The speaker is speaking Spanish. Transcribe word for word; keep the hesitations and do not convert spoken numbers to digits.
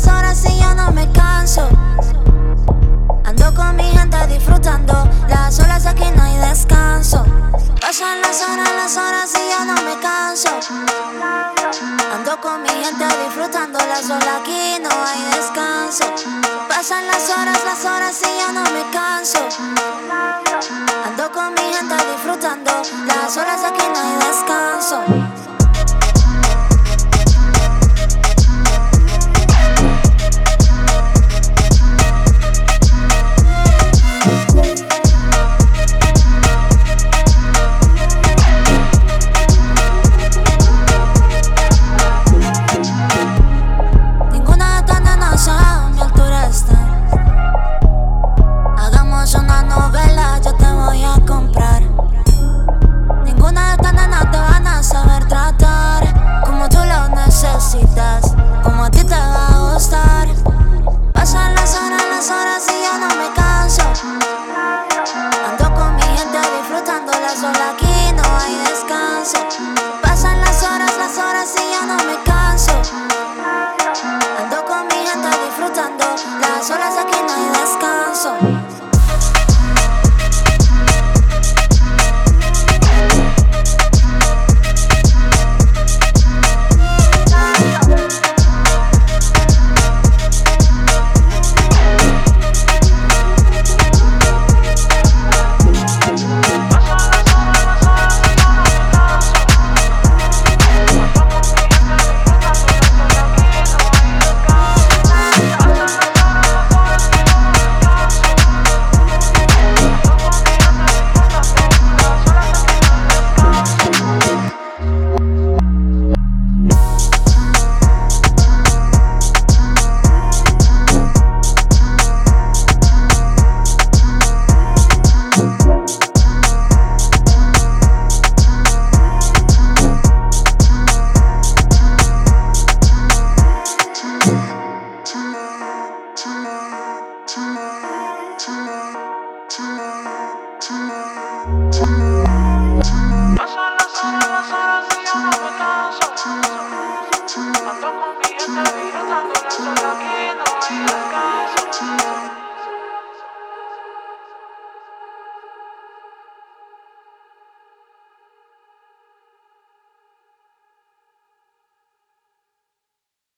las horas y yo no me canso. Ando con mi gente disfrutando las olas, aquí no hay descanso. Pasan las horas, las horas y yo no me canso. Ando con mi gente disfrutando las olas, aquí no hay descanso. Pasan las horas, las horas y yo no me canso. Ando con mi gente disfrutando las olas, aquí no hay descanso. Como a ti te va a gustar. Pasan las horas, las horas y yo no me canso. Ando con mi gente disfrutando las olas, aquí no hay descanso. Pasan las horas, las horas y yo no me canso. Ando con mi gente disfrutando las olas, aquí no hay descanso. Tonight, tonight, tonight.